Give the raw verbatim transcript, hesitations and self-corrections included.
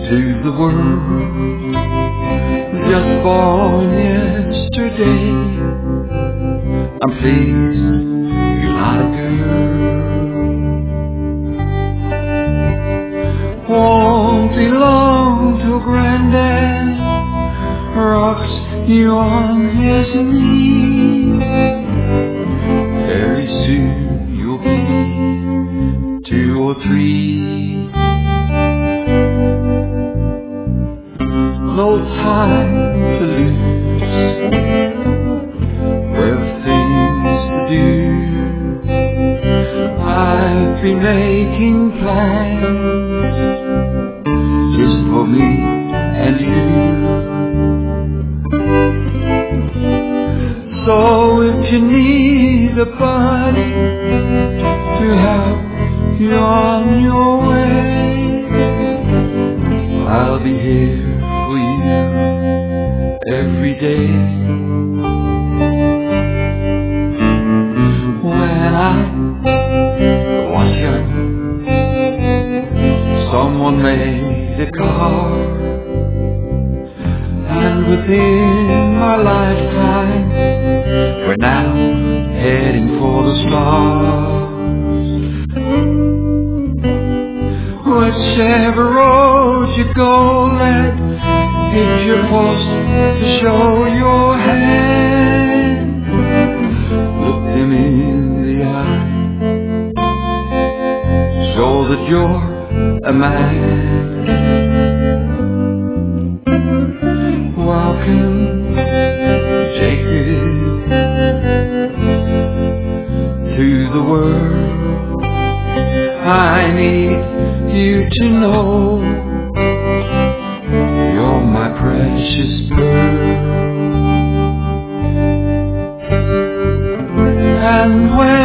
to the world just born yesterday. I'm pleased you're not a girl. Won't be long till Granddad rocks you on his knee. Very soon you'll be two or three. No time to lose, there are things to do. I've been making plans just for me and you. So if you need a buddy to help you on your way, I'll be here for you every day. When I was young, someone made a car, and within my lifetime we're now heading for the stars. Whichever road you go, lad, if you're forced to show your hand, look them in the eye, show that you're a man. Welcome, Jacob, to the world. I need you to know you're my precious pearl. And when